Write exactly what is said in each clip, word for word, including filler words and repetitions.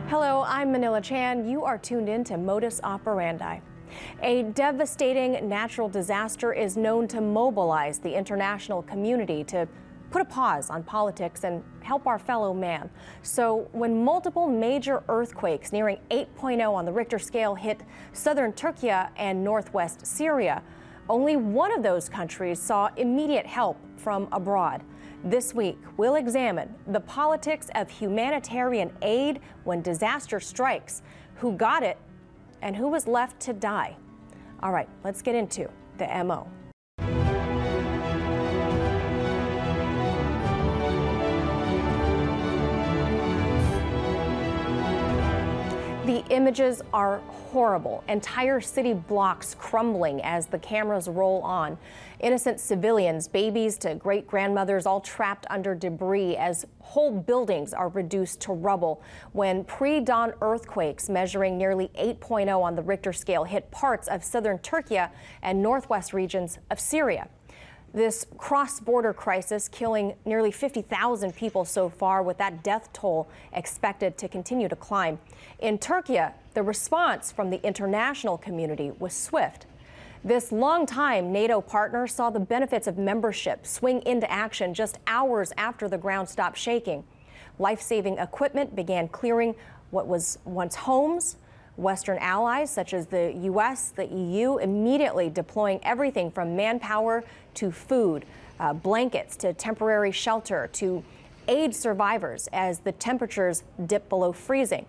Hello, I'm Manila Chan. You are tuned in to Modus Operandi. A devastating natural disaster is known to mobilize the international community to put a pause on politics and help our fellow man. So when multiple major earthquakes nearing eight point oh on the Richter scale hit southern Turkey and northwest Syria, only one of those countries saw immediate help from abroad. This week, we'll examine the politics of humanitarian aid when disaster strikes, who got it, and who was left to die. All right, let's get into the M O. The images are horrible. Entire city blocks crumbling as the cameras roll on. Innocent civilians, babies to great-grandmothers, all trapped under debris as whole buildings are reduced to rubble when pre-dawn earthquakes measuring nearly eight point oh on the Richter scale hit parts of southern Turkey and northwest regions of Syria. This cross-border crisis killing nearly fifty thousand people so far, with that death toll expected to continue to climb. In Turkey, the response from the international community was swift. This longtime NATO partner saw the benefits of membership swing into action just hours after the ground stopped shaking. Life-saving equipment began clearing what was once homes. Western allies such as the U S, the E U, immediately deploying everything from manpower to food, uh, blankets to temporary shelter to aid survivors as the temperatures dip below freezing.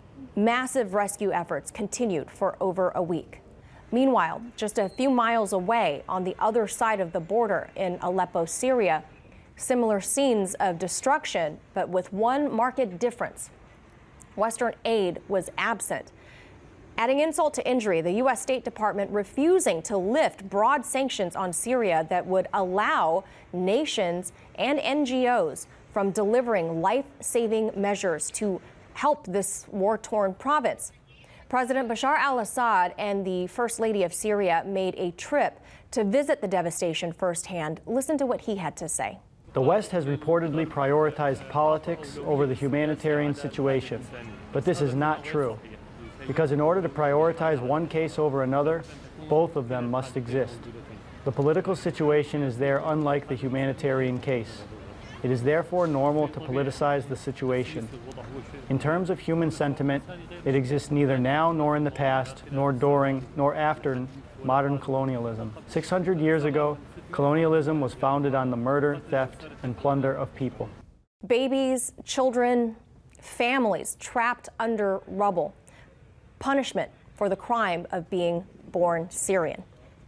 Massive rescue efforts continued for over a week. Meanwhile, just a few miles away on the other side of the border in Aleppo, Syria, similar scenes of destruction, but with one marked difference. Western aid was absent. Adding insult to injury, the U S State Department refusing to lift broad sanctions on Syria that would allow nations and N G Os from delivering life-saving measures to help this war-torn province. President Bashar al-Assad and the First Lady of Syria made a trip to visit the devastation firsthand. Listen to what he had to say. The West has reportedly prioritized politics over the humanitarian situation, but this is not true. Because in order to prioritize one case over another, both of them must exist. The political situation is there unlike the humanitarian case. It is therefore normal to politicize the situation. In terms of human sentiment, it exists neither now nor in the past, nor during, nor after modern colonialism. six hundred years ago, colonialism was founded on the murder, theft, and plunder of people. Babies, children, families trapped under rubble. Punishment for the crime of being born Syrian.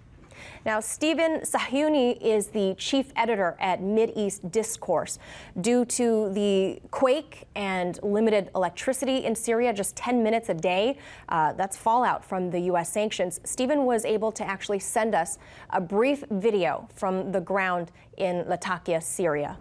Now, Stephen Sahyouni is the chief editor at Mideast Discourse. Due to the quake and limited electricity in Syria, just ten minutes a day, uh, that's fallout from the U S sanctions. Stephen was able to actually send us a brief video from the ground in Latakia, Syria.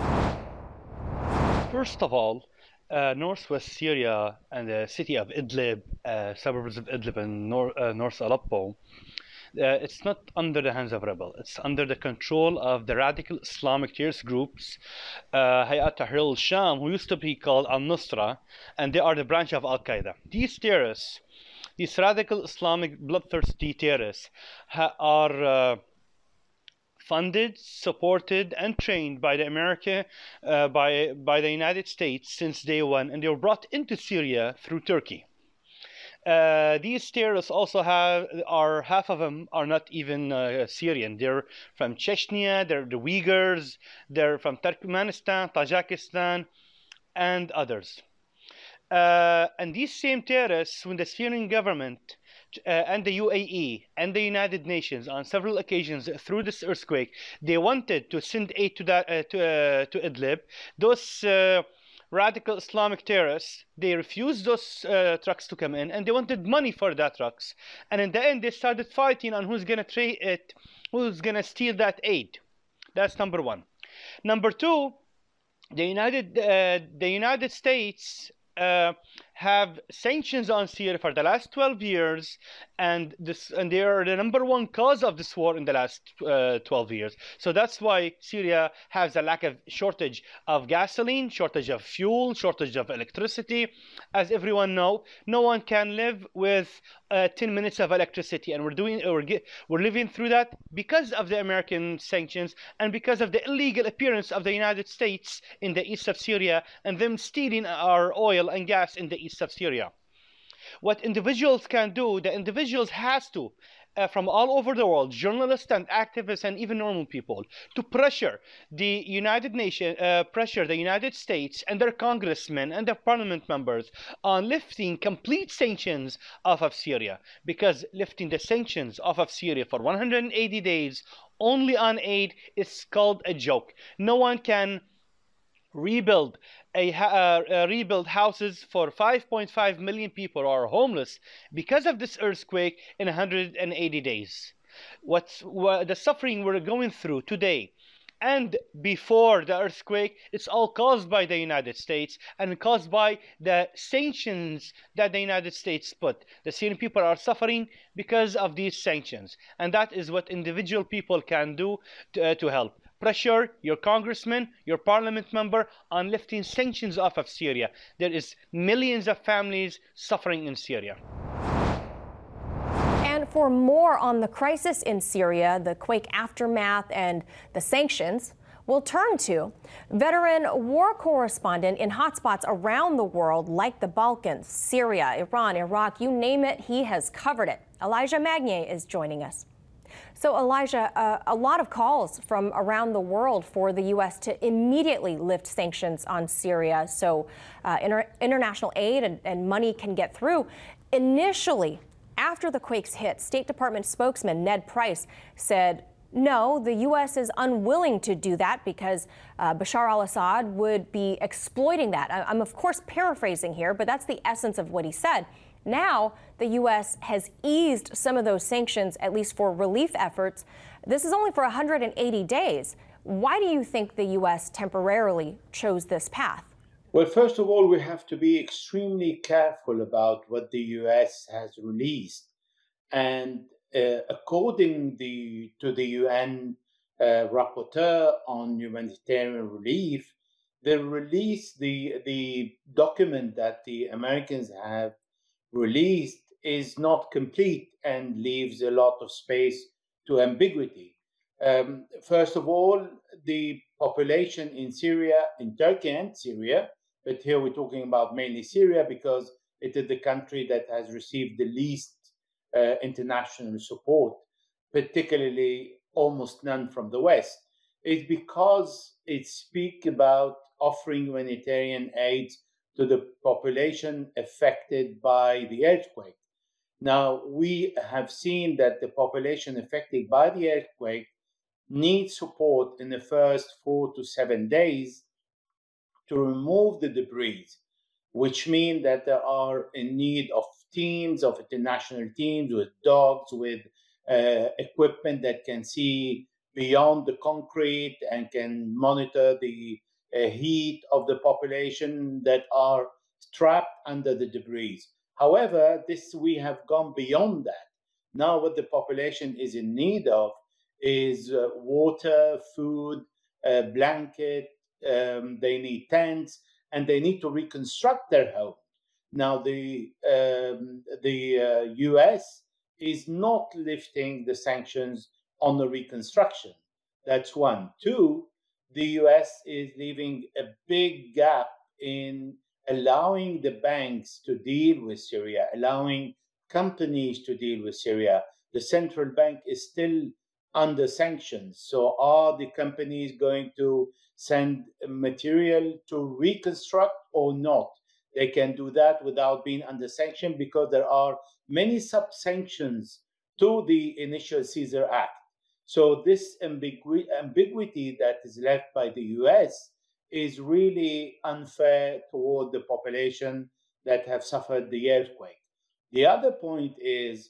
First of all, Uh, northwest Syria and the city of Idlib, uh, suburbs of Idlib and nor uh, North Aleppo, uh, it's not under the hands of rebels. It's under the control of the radical Islamic terrorist groups, uh, Hayat Tahrir al-Sham, who used to be called Al-Nusra, and they are the branch of Al-Qaeda. These terrorists, these radical Islamic bloodthirsty terrorists, are uh, funded, supported, and trained by the America, uh, by by the United States since day one, and they were brought into Syria through Turkey. Uh, these terrorists also have, are half of them are not even uh, Syrian. They're from Chechnya, they're the Uyghurs, they're from Turkmenistan, Tajikistan, and others. Uh, and these same terrorists, when the Syrian government Uh, and the U A E and the United Nations on several occasions through this earthquake, they wanted to send aid to that uh, to uh, to Idlib. Those uh, radical Islamic terrorists, they refused those uh, trucks to come in, and they wanted money for that trucks. And in the end, they started fighting on who's gonna trade it, who's gonna steal that aid. That's number one. Number two, the United uh, the United States Uh, have sanctions on Syria for the last twelve years, and this and they are the number one cause of this war in the last uh, twelve years. So that's why Syria has a lack of shortage of gasoline, shortage of fuel, shortage of electricity. As everyone know, no one can live with uh, ten minutes of electricity, and we're doing we're, get, we're living through that because of the American sanctions and because of the illegal appearance of the United States in the east of Syria and them stealing our oil and gas in the east of Syria. What individuals can do, the individuals has to, uh, from all over the world, journalists and activists and even normal people, to pressure the United Nations, uh, pressure the United States and their congressmen and their parliament members on lifting complete sanctions off of Syria. Because lifting the sanctions off of Syria for one hundred eighty days only on aid is called a joke. No one can rebuild a uh, uh, rebuild houses for five point five million people who are homeless because of this earthquake in one hundred eighty days. What's what, the suffering we're going through today and before the earthquake, it's all caused by the United States and caused by the sanctions that the United States put. The Syrian people are suffering because of these sanctions, and that is what individual people can do to, uh, to help. Pressure your congressman, your parliament member on lifting sanctions off of Syria. There is millions of families suffering in Syria. And for more on the crisis in Syria, the quake aftermath, and the sanctions, we'll turn to veteran war correspondent in hotspots around the world like the Balkans, Syria, Iran, Iraq, you name it, he has covered it. Elijah Magnier is joining us. So, Elijah, uh, a lot of calls from around the world for the U S to immediately lift sanctions on Syria so uh, inter international aid and, and money can get through. Initially, after the quakes hit, State Department spokesman Ned Price said, no, the U S is unwilling to do that because uh, Bashar al-Assad would be exploiting that. I I'm, of course, paraphrasing here, but that's the essence of what he said. Now, the U S has eased some of those sanctions, at least for relief efforts. This is only for one hundred eighty days. Why do you think the U S temporarily chose this path? Well, first of all, we have to be extremely careful about what the U S has released. And uh, according the, to the U N uh, rapporteur on humanitarian relief, they released the, the document that the Americans have released is not complete and leaves a lot of space to ambiguity. Um, first of all, the population in Syria, in Turkey and Syria, but here we're talking about mainly Syria because it is the country that has received the least uh, international support, particularly almost none from the West. It's because it speaks about offering humanitarian aid to the population affected by the earthquake. Now, we have seen that the population affected by the earthquake needs support in the first four to seven days to remove the debris, which means that they are in need of teams, of international teams with dogs, with uh, equipment that can see beyond the concrete and can monitor the uh, heat of the population that are trapped under the debris. However, this we have gone beyond that. Now what the population is in need of is uh, water, food, uh, blanket, um, they need tents, and they need to reconstruct their home. Now the, um, the uh, U S is not lifting the sanctions on the reconstruction. That's one. Two, the U S is leaving a big gap in allowing the banks to deal with Syria, allowing companies to deal with Syria. The central bank is still under sanctions. So are the companies going to send material to reconstruct or not? They can do that without being under sanction because there are many sub-sanctions to the initial Caesar Act. So this ambigu ambiguity that is left by the U S is really unfair toward the population that have suffered the earthquake. The other point is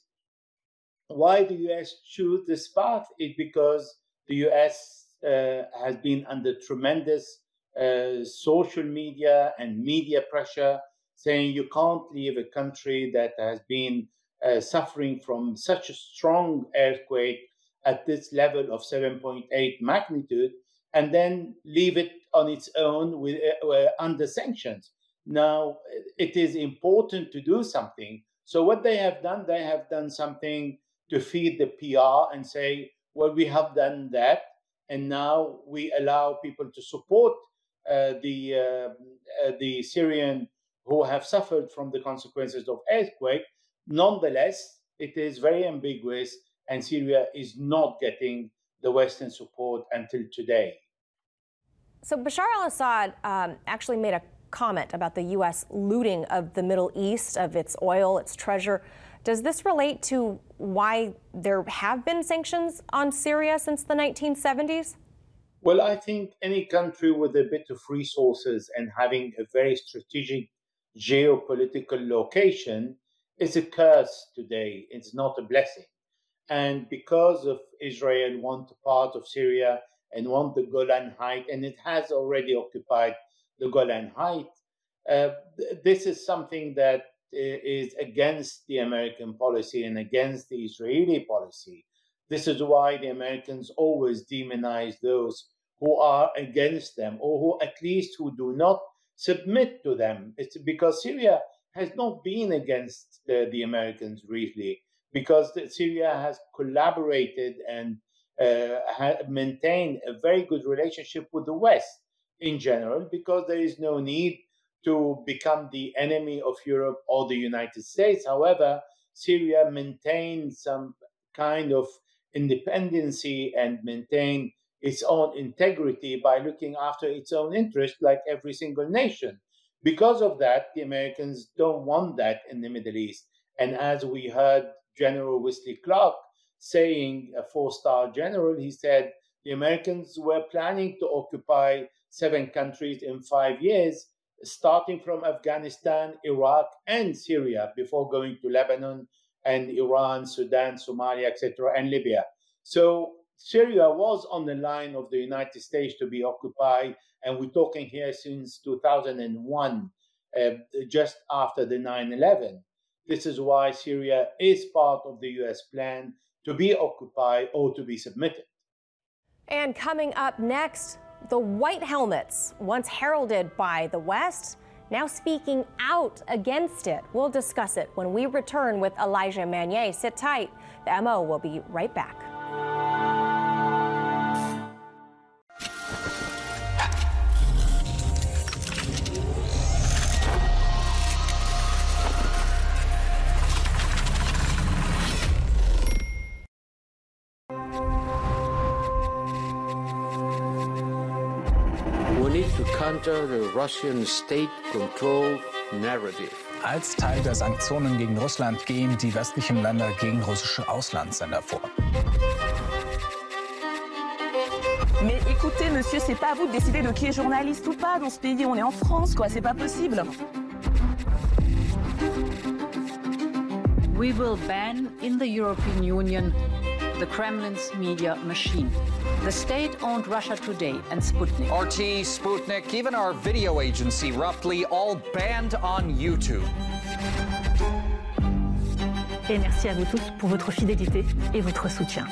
why the U S choose this path is because the U S uh, has been under tremendous uh, social media and media pressure saying you can't leave a country that has been uh, suffering from such a strong earthquake at this level of seven point eight magnitude, and then leave it on its own with uh, under sanctions. Now, it is important to do something. So what they have done, they have done something to feed the P R and say, well, we have done that, and now we allow people to support uh, the uh, uh, the Syrian who have suffered from the consequences of earthquake. Nonetheless, it is very ambiguous, and Syria is not getting the Western support until today. So Bashar al-Assad um, actually made a comment about the U S looting of the Middle East, of its oil, its treasure. Does this relate to why there have been sanctions on Syria since the nineteen seventies? Well, I think any country with a bit of resources and having a very strategic geopolitical location is a curse today. It's not a blessing. And because of Israel want a part of Syria and want the Golan Heights, and it has already occupied the Golan Heights, uh, th- this is something that is against the American policy and against the Israeli policy. This is why the Americans always demonize those who are against them, or who at least who do not submit to them. It's because Syria has not been against the, the Americans really, because the, Syria has collaborated and uh, ha- maintained a very good relationship with the West in general, because there is no need to become the enemy of Europe or the United States. However, Syria maintained some kind of independency and maintained its own integrity by looking after its own interests, like every single nation. Because of that, the Americans don't want that in the Middle East. And as we heard General Wesley Clark saying, a four-star general, he said the Americans were planning to occupy seven countries in five years, starting from Afghanistan, Iraq, and Syria, before going to Lebanon and Iran, Sudan, Somalia, et cetera, and Libya. So Syria was on the line of the United States to be occupied, and we're talking here since two thousand one, uh, just after the nine eleven. This is why Syria is part of the U S plan to be occupied or to be submitted. And coming up next, the white helmets, once heralded by the West, now speaking out against it. We'll discuss it when we return with Elijah Magnier. Sit tight. The M O will be right back. To counter the Russian state-controlled narrative. Als Teil der Sanktionen gegen Russland gehen die westlichen Länder gegen russische Auslandssender vor. Mais écoutez, monsieur, c'est pas à vous de décider de qui est journaliste ou pas dans ce pays. On est en France, quoi. C'est pas possible. We will ban in the European Union the Kremlin's media machine. The state-owned Russia Today and Sputnik. R T, Sputnik, even our video agency, Roughly, all banned on YouTube. Et merci à vous tous pour votre fidélité et votre soutien.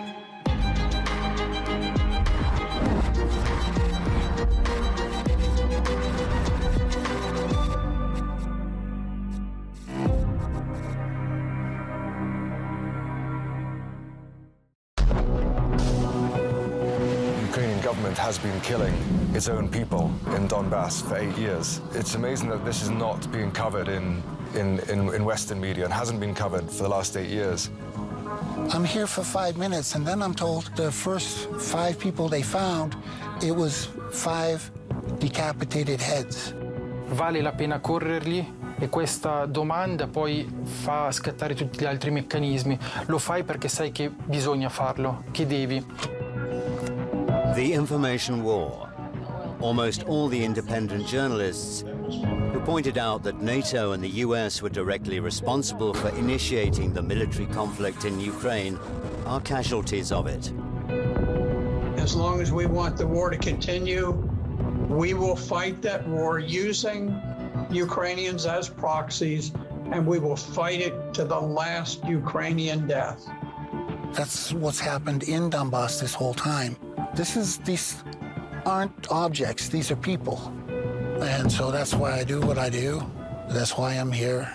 Has been killing its own people in Donbass for eight years. It's amazing that this is not being covered in, in, in, in Western media and hasn't been covered for the last eight years. I'm here for five minutes, and then I'm told the first five people they found, it was five decapitated heads. Vale la pena correrli? E questa domanda poi fa scattare tutti gli altri meccanismi. Lo fai perché sai che bisogna farlo, che devi. The information war. Almost all the independent journalists who pointed out that NATO and the U S were directly responsible for initiating the military conflict in Ukraine are casualties of it. As long as we want the war to continue, we will fight that war using Ukrainians as proxies, and we will fight it to the last Ukrainian death. That's what's happened in Donbass this whole time. This is, these aren't objects, these are people. And so that's why I do what I do. That's why I'm here.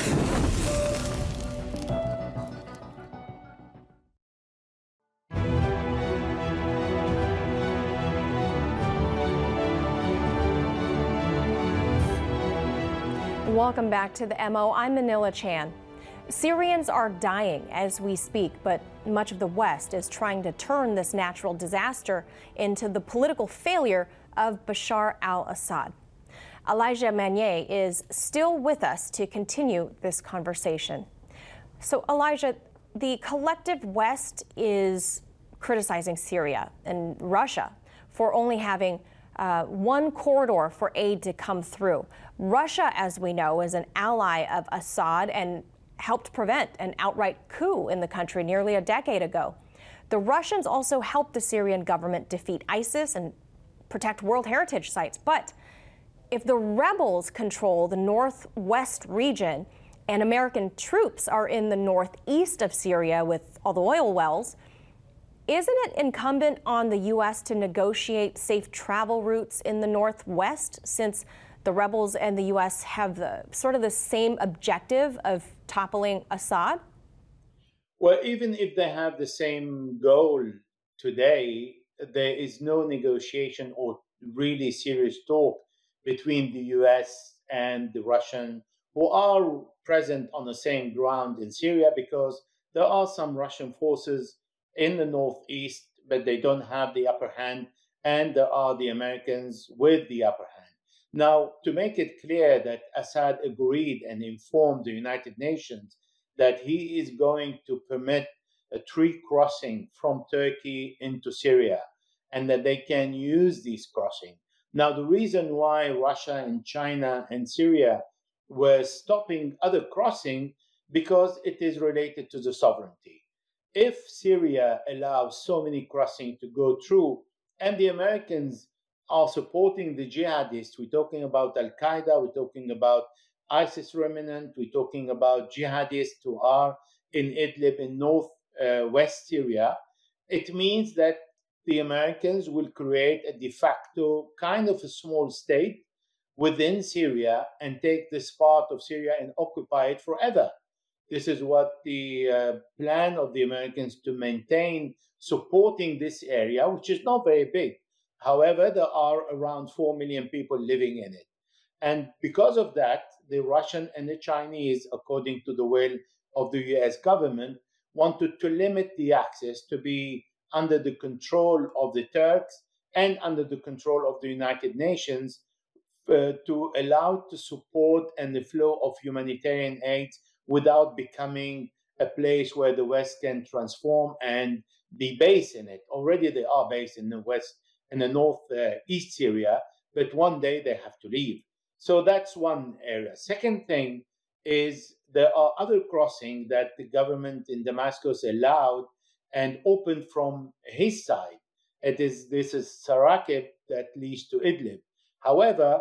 Welcome back to the M O. I'm Manila Chan. Syrians are dying as we speak, but much of the West is trying to turn this natural disaster into the political failure of Bashar al-Assad. Elijah Manier is still with us to continue this conversation. So, Elijah, the collective West is criticizing Syria and Russia for only having uh, one corridor for aid to come through. Russia, as we know, is an ally of Assad and helped prevent an outright coup in the country nearly a decade ago. The Russians also helped the Syrian government defeat ISIS and protect World Heritage sites. But if the rebels control the northwest region and American troops are in the northeast of Syria with all the oil wells, isn't it incumbent on the U S to negotiate safe travel routes in the northwest, since the rebels and the U S have the, sort of the same objective of toppling Assad? Well, even if they have the same goal today, there is no negotiation or really serious talk between the U S and the Russian, who are present on the same ground in Syria, because there are some Russian forces in the northeast, but they don't have the upper hand, and there are the Americans with the upper hand. Now, to make it clear that Assad agreed and informed the United Nations that he is going to permit a tree crossing from Turkey into Syria, and that they can use these crossings. Now, the reason why Russia and China and Syria were stopping other crossing, because it is related to the sovereignty. If Syria allows so many crossings to go through, and the Americans are supporting the jihadists, we're talking about Al-Qaeda, we're talking about ISIS remnant, we're talking about jihadists who are in Idlib in northwest uh, Syria, it means that the Americans will create a de facto kind of a small state within Syria and take this part of Syria and occupy it forever. This is what the uh, plan of the Americans to maintain supporting this area, which is not very big. However, there are around four million people living in it. And because of that, the Russian and the Chinese, according to the will of the U S government, wanted to limit the access to be under the control of the Turks and under the control of the United Nations uh, to allow to support and the flow of humanitarian aid without becoming a place where the West can transform and be based in it. Already they are based in the West, in the north uh, east Syria, but one day they have to leave. So that's one area. Second thing is there are other crossings that the government in Damascus allowed and opened from his side. It is this is Sarakib that leads to Idlib. However,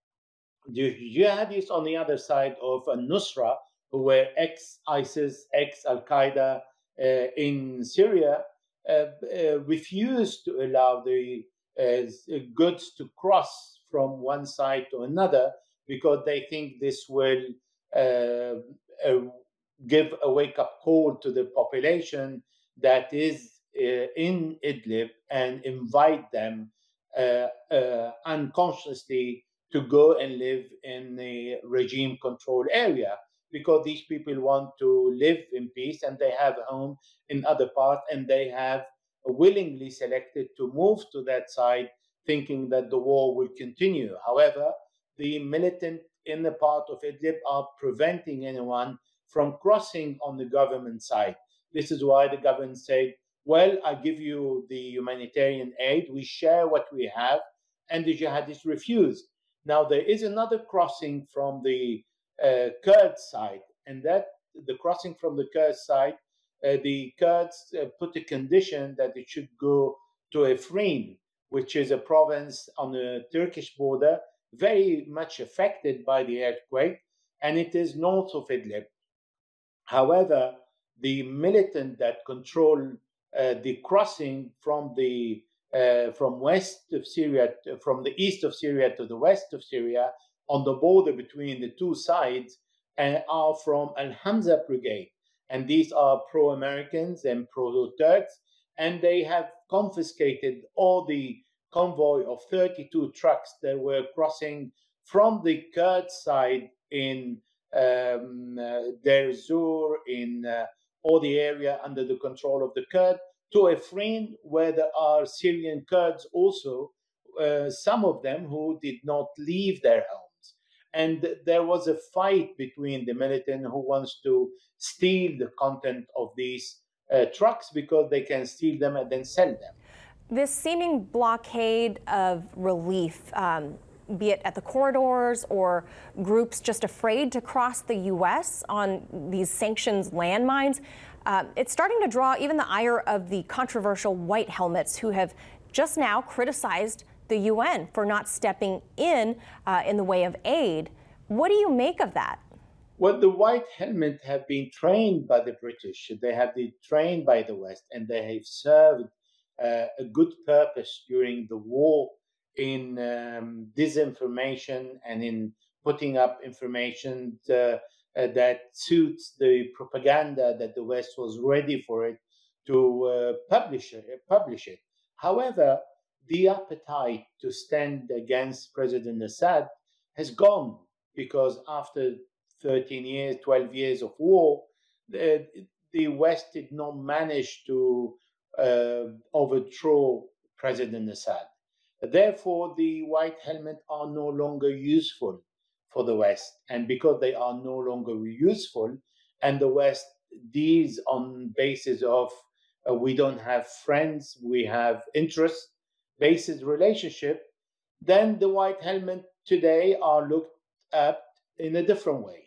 the jihadists on the other side of Nusra, who were ex-ISIS, ex-Al-Qaeda uh, in Syria, uh, uh, refused to allow the uh, goods to cross from one side to another, because they think this will uh, uh, give a wake-up call to the population that is uh, in Idlib and invite them uh, uh, unconsciously to go and live in the regime-controlled area, because these people want to live in peace and they have a home in other parts, and they have willingly selected to move to that side, thinking that the war will continue. However, the militant in the part of Idlib are preventing anyone from crossing on the government side. This is why the government said, well, I give you the humanitarian aid, we share what we have, and the jihadists refused. Now, there is another crossing from the uh, Kurd side, and that the crossing from the Kurd side, uh, the Kurds uh, put a condition that it should go to Afrin, which is a province on the Turkish border, very much affected by the earthquake, and it is north of Idlib. However, the militant that control uh, the crossing from the uh, from west of Syria, from the east of Syria to the west of Syria, on the border between the two sides, uh, are from Al-Hamza Brigade. And these are pro-Americans and pro-Turks, and they have confiscated all the convoy of thirty-two trucks that were crossing from the Kurd side in um, uh, Deir Zur, in uh, all the area under the control of the Kurd, to Afrin, where there are Syrian Kurds also, uh, some of them who did not leave their homes. And there was a fight between the militant who wants to steal the content of these uh, trucks because they can steal them and then sell them. This seeming blockade of relief, um, be it at the corridors or groups just afraid to cross the U S on these sanctions landmines, uh, it's starting to draw even the ire of the controversial white helmets who have just now criticized the U N for not stepping in uh, in the way of aid. What do you make of that? Well, the white helmet have been trained by the British. They have been trained by the West, and they have served uh, a good purpose during the war in um, disinformation and in putting up information uh, uh, that suits the propaganda that the West was ready for it to uh, publish it, publish it. However, the appetite to stand against President Assad has gone, because after thirteen years, twelve years of war, the, the West did not manage to uh, overthrow President Assad. Therefore, the white helmet are no longer useful for the West. And because they are no longer useful, and the West deals on basis of uh, we don't have friends, we have interest-based relationship, then the white helmet today are looked at in a different way.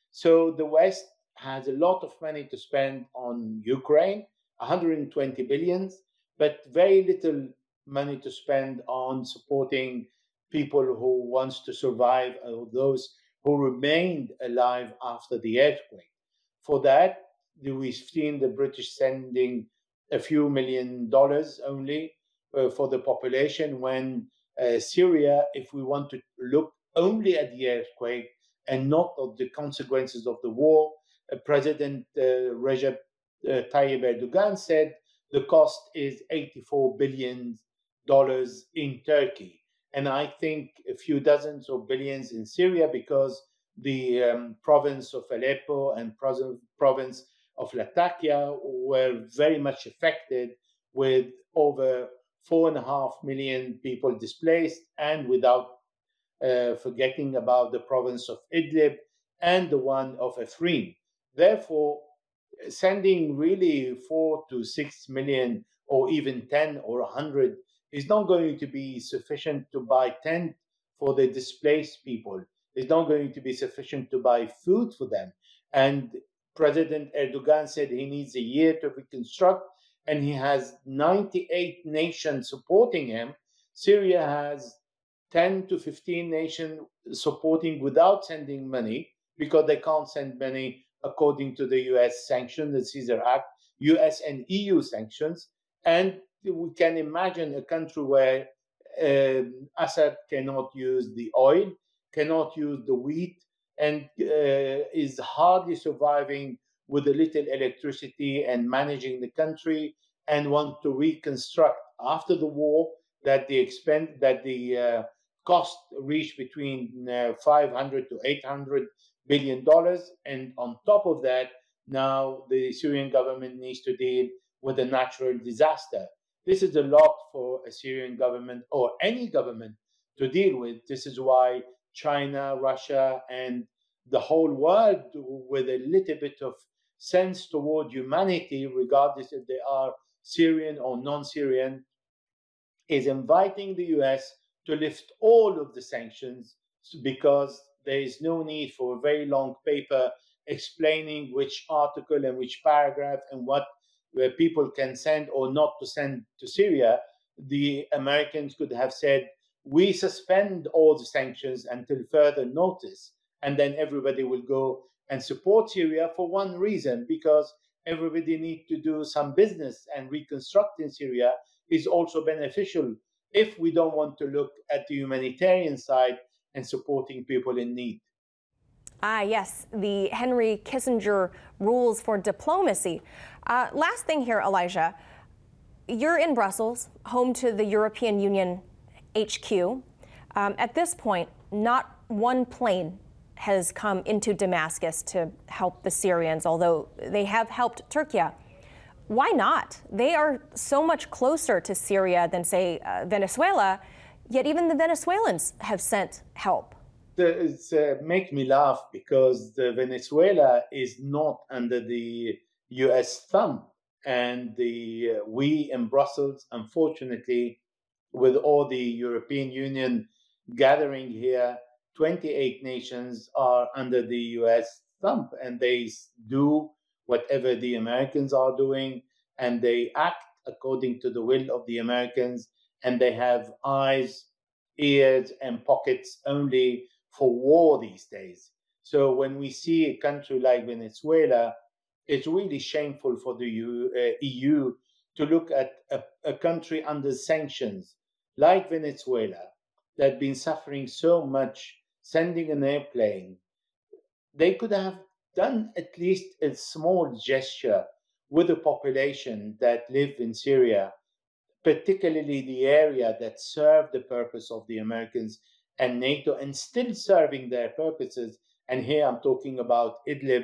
So the West has a lot of money to spend on Ukraine, one hundred twenty billion, but very little money to spend on supporting people who wants to survive, or those who remained alive after the earthquake. For that, we've seen the British sending a few million dollars only uh, for the population, when uh, Syria, if we want to look only at the earthquake and not of the consequences of the war, uh, President uh, Recep uh, Tayyip Erdogan said the cost is eighty-four billion dollars in Turkey. And I think a few dozens of billions in Syria, because the um, province of Aleppo and province of Latakia were very much affected, with over four and a half million people displaced, and without uh, forgetting about the province of Idlib and the one of Afrin. Therefore, sending really four to six million, or even ten or a hundred, is not going to be sufficient to buy tent for the displaced people. It's not going to be sufficient to buy food for them. And President Erdogan said he needs a year to reconstruct, and he has ninety-eight nations supporting him. Syria has ten to fifteen nations supporting without sending money, because they can't send money according to the U S sanctions, the Caesar Act, U S and E U sanctions. And we can imagine a country where uh, Assad cannot use the oil, cannot use the wheat, and uh, is hardly surviving with a little electricity and managing the country, and want to reconstruct after the war, that the expense, that the uh, cost reached between uh, five hundred to eight hundred billion dollars. And on top of that, now the Syrian government needs to deal with a natural disaster. This is a lot for a Syrian government, or any government, to deal with. This is why China, Russia, and the whole world, with a little bit of sense toward humanity, regardless if they are Syrian or non-Syrian, is inviting the U S to lift all of the sanctions, because there is no need for a very long paper explaining which article and which paragraph and what where people can send or not to send to Syria. The Americans could have said, we suspend all the sanctions until further notice, and then everybody will go and support Syria for one reason, because everybody needs to do some business, and reconstructing Syria is also beneficial if we don't want to look at the humanitarian side and supporting people in need. Ah, yes, the Henry Kissinger rules for diplomacy. Uh, last thing here, Elijah. You're in Brussels, home to the European Union H Q. Um, at this point, not one plane has come into Damascus to help the Syrians, although they have helped Turkey. Why not? They are so much closer to Syria than, say, uh, Venezuela, yet even the Venezuelans have sent help. It uh, makes me laugh because the Venezuela is not under the U S thumb. And the, uh, we in Brussels, unfortunately, with all the European Union gathering here, twenty-eight nations are under the U S thumb, and they do whatever the Americans are doing, and they act according to the will of the Americans, and they have eyes, ears, and pockets only for war these days. So when we see a country like Venezuela, it's really shameful for the E U to look at a, a country under sanctions like Venezuela that has been suffering so much, sending an airplane. They could have done at least a small gesture with the population that live in Syria, particularly the area that served the purpose of the Americans and NATO and still serving their purposes. And here I'm talking about Idlib,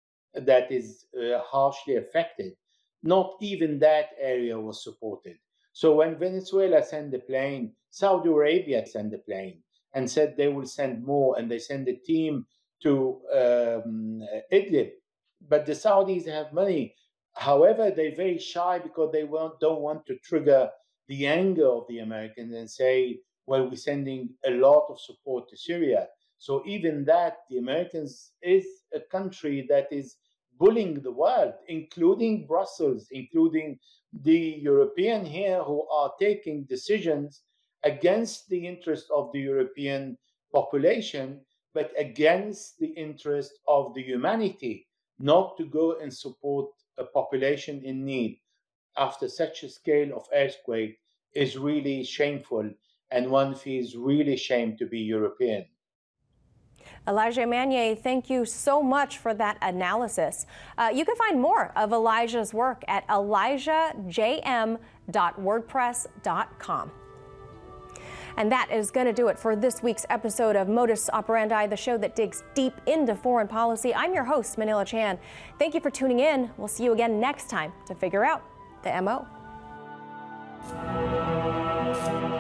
that is uh, harshly affected. Not even that area was supported. So when Venezuela sent the plane, Saudi Arabia sent the plane and said they will send more, and they send a team to um, Idlib. But the Saudis have money. However, they're very shy because they won't, don't want to trigger the anger of the Americans and say, well, we're sending a lot of support to Syria. So even that, the Americans is a country that is bullying the world, including Brussels, including the European here who are taking decisions against the interest of the European population, but against the interest of the humanity, not to go and support a population in need after such a scale of earthquake is really shameful, and one feels really ashamed to be European. Elijah Magnier, thank you so much for that analysis. Uh, you can find more of Elijah's work at elijah j m dot wordpress dot com. And that is going to do it for this week's episode of Modus Operandi, the show that digs deep into foreign policy. I'm your host, Manila Chan. Thank you for tuning in. We'll see you again next time to figure out the M O.